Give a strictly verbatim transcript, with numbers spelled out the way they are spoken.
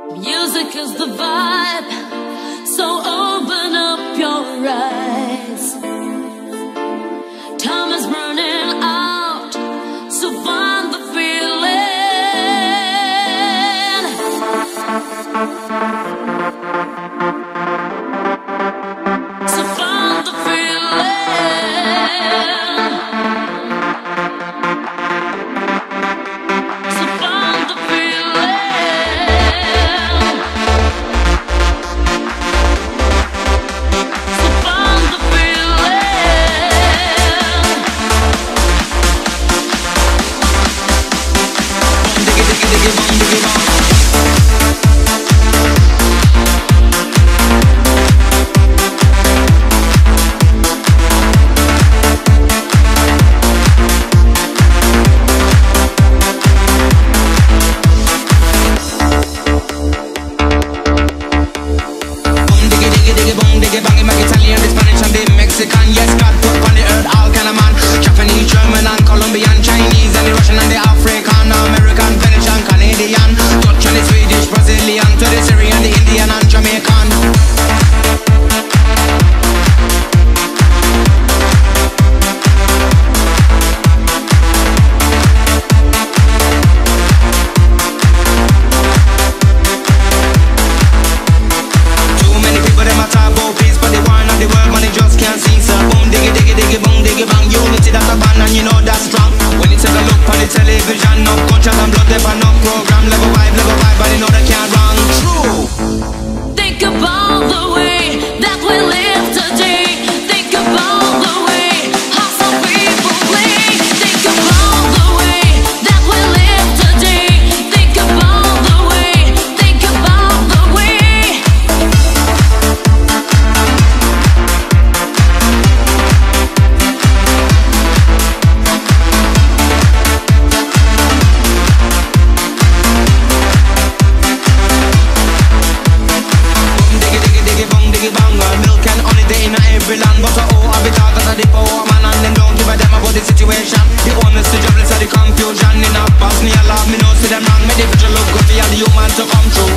Music is the vibe, so open up your eyes. Time is running out, so find the feeling. So find the feeling. So find the feeling. Yes, God put on the earth all kind of man. Japanese, German and Colombian, Chinese and the Russian and the African, American, Venetian, Canadian, Dutch and the Swedish, Brazilian, to the Syrian, the Indian and Jamaican. Television, no culture and blood, never no program. Level vibe, level vibe, but you know they can't wrong. True. Think about the way that we live today. Think about the way how some people play. Think about the way that we live today. Think about the way, think about the way. Milk and honey, they in every land. But oh, I be talking to the poor man and them don't give a damn about the situation. The honest, the jobless, and the confusion. In a past, me a love, me know see them wrong. Me the picture look good for all the human to come true.